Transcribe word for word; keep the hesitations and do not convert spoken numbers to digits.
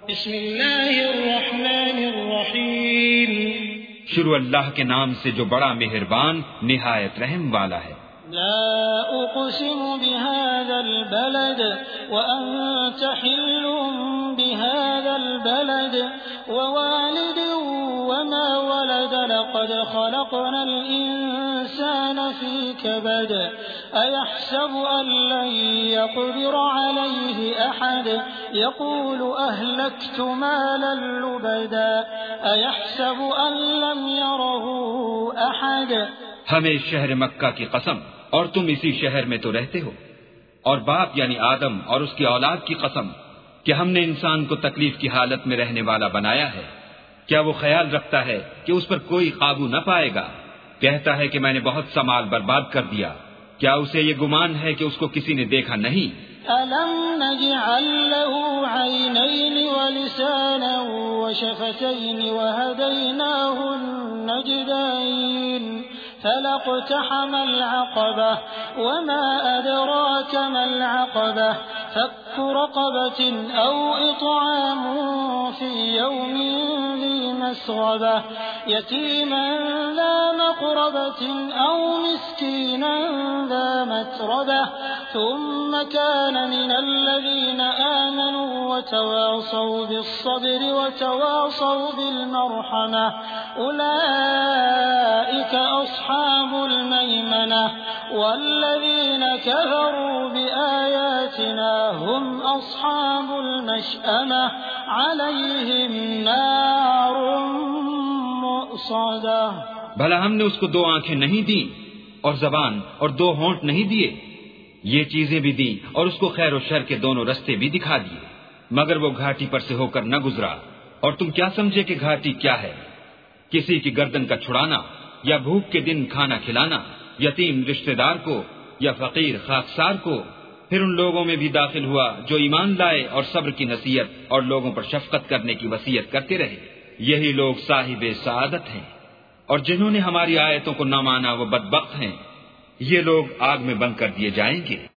بسم اللہ الرحمن الرحیم شروع اللہ کے نام سے جو بڑا مہربان نہایت رحم والا ہے۔ لا اقسم بهذا البلد وانت حل بهذا البلد ووالد وما ولد لقد خلقنا الانسان في كبد ايحسب ان لن يقدر عليه احد يقول اهلكت مالا لبدا ايحسب ان لم يره احد۔ ہمیں شہر مکہ کی قسم، اور تم اسی شہر میں تو رہتے ہو، اور باپ یعنی آدم اور اس کی اولاد کی قسم کہ ہم نے انسان کو تکلیف کی حالت میں رہنے والا بنایا ہے، کیا وہ خیال رکھتا ہے کہ اس پر کوئی قابو نہ پائے گا؟ کہتا ہے کہ میں نے بہت سا مال برباد کر دیا، کیا اسے یہ گمان ہے کہ اس کو کسی نے دیکھا نہیں؟ أَلَمْ نَجْعَلْ لَهُ عَيْنَيْنِ وَلِسَانًا وَشَفَتَيْنِ وَهَدَيْنَاهُ النَّجْدَيْنِ فَلَاقْتَحَمَ الْعَقَبَةَ وَمَا أَدْرَاكَ مَا الْعَقَبَةُ فَكُّ رَقَبَةٍ أَوْ إِطْعَامٌ فِي يَوْمٍ ذِي مَسْغَبَةٍ يَتِيمًا ذَا مَقْرَبَةٍ أَوْ مِسْكِينًا ذَا مَتْرَبَةٍ ثُمَّ كَانَ مِنَ الَّذِينَ آمَنُوا وَتَوَاصَوْا بِالصَّبْرِ وَتَوَاصَوْا بِالْمَرْحَمَةِ أُولَئِكَ أَصْحَابُ الْمَيْمَنَةِ وَالَّذِينَ كَفَرُوا بِآيَاتِنَا هُمْ أَصْحَابُ الْمَشْأَمَةِ عَلَيْهِمْ نَارٌ مُؤْصَدَةٌ۔ بھلا ہم نے اس کو دو آنکھیں نہیں دی اور زبان اور دو ہونٹ نہیں دیے؟ یہ چیزیں بھی دی اور اس کو خیر و شر کے دونوں رستے بھی دکھا دیے، مگر وہ گھاٹی پر سے ہو کر نہ گزرا۔ اور تم کیا سمجھے کہ گھاٹی کیا ہے؟ کسی کی گردن کا چھڑانا، یا بھوک کے دن کھانا کھلانا، یتیم رشتہ دار کو یا فقیر خاکسار کو۔ پھر ان لوگوں میں بھی داخل ہوا جو ایمان لائے اور صبر کی نصیحت اور لوگوں پر شفقت کرنے کی وصیت کرتے رہے، یہی لوگ صاحب سعادت ہیں۔ اور جنہوں نے ہماری آیتوں کو نہ مانا وہ بدبخت ہیں، یہ لوگ آگ میں بند کر دیے جائیں گے۔